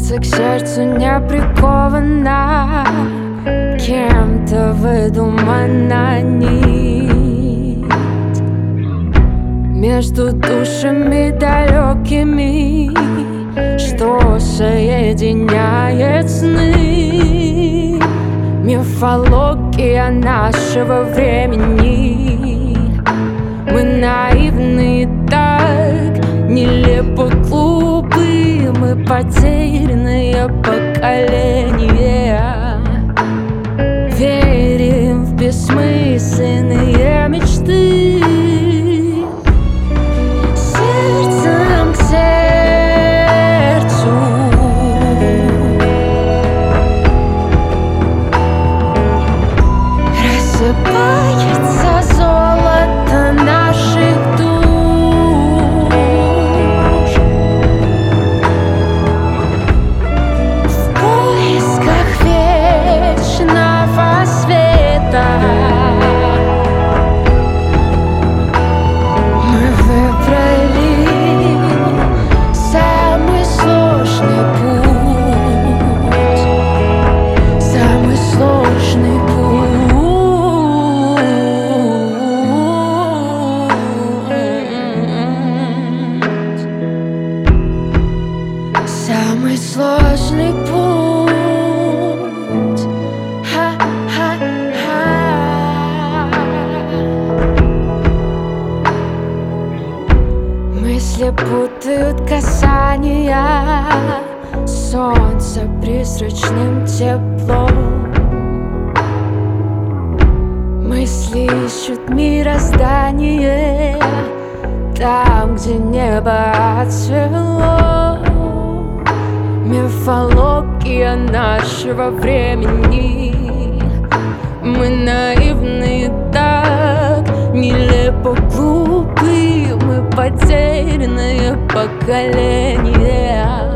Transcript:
Сердце к сердцу не приковано, кем-то выдумана нить между душами далекими, что соединяет сны. Мифология нашего времени. Мы наивны так, нелепо глупы. Мы потерянное поколение. Верим в бессмысленные мечты. Сердцем к сердцу рассыпается золото наших душ в поисках вечного света. Мы выбрали самый сложный путь, самый сложный путь. Самый сложный путь. Ха-ха-ха. Мысли путают касания солнца призрачным теплом. Мысли ищут мироздание там, где небо отцвело. Мифология нашего времени. Мы наивны так, нелепо глупы. Мы потерянное поколение.